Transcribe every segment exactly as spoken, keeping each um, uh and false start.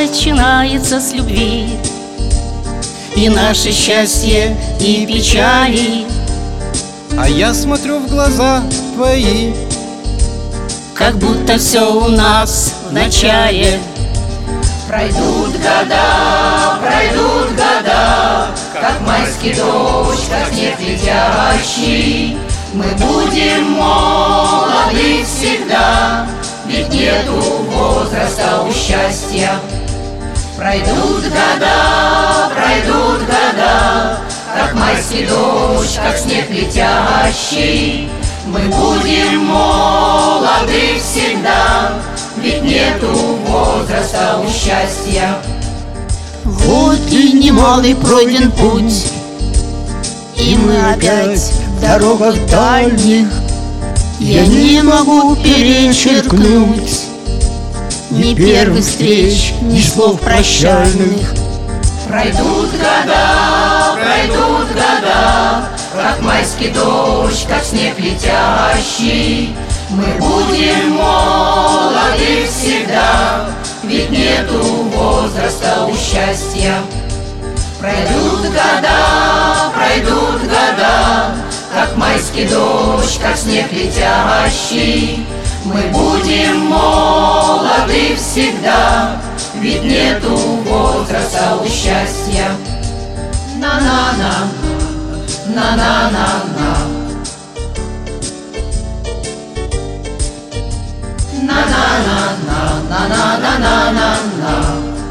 начинается с любви. И наше счастье, и печали. А я смотрю в глаза твои, как будто все у нас в начале. Пройдут года, пройдут года, как майский дождь, как снег летящий. Мы будем молоды всегда, ведь нету возраста у счастья. Пройдут года, пройдут года, как майский дождь, как снег летящий. Мы будем молоды всегда, ведь нету возраста у счастья. Вот и немалый пройден путь, и мы опять в дорогах дальних. Я не могу перечеркнуть ни первых встреч, ни слов прощальных. Пройдут года, пройдут года, как майский дождь, как снег летящий. Мы будем молоды всегда, ведь нету возраста у счастья. Пройдут года, пройдут года, как майский дождь, как снег летящий. Мы будем молоды всегда, ведь нету возраста у счастья. На-на-на, на-на-на-на, на-на-на-на, на-на-на-на-на-на,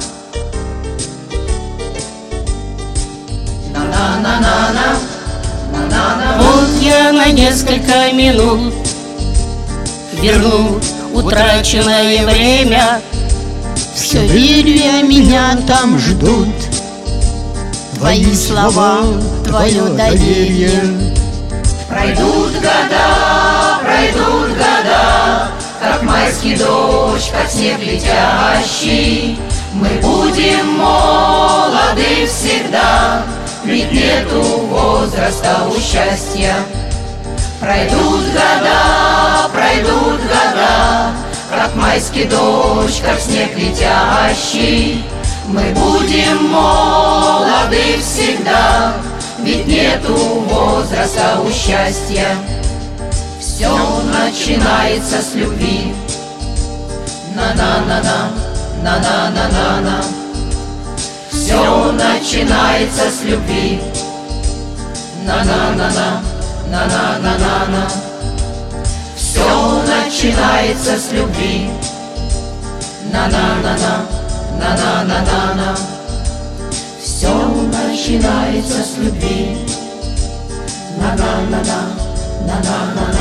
на-на-на-на-на, на-на-на. Вот я на несколько минут верну утраченное время. Все верю я, меня там ждут твои слова, твое доверие. Пройдут года, пройдут года, как майский дождь, как снег летящий. Мы будем молоды всегда, ведь нету возраста у счастья. Пройдут года, пройдут года, как майский дождь, как снег летящий. Мы будем молоды всегда, ведь нету возраста у счастья. Все начинается с любви. На-на-на-на, на-на-на-на-на. Все начинается с любви. На-на-на-на, на-на-на-на-на. Все начинается с любви. На-на-на-на, на-на-на-на-на. Все начинается с любви. На-на-на-на, на-на-на.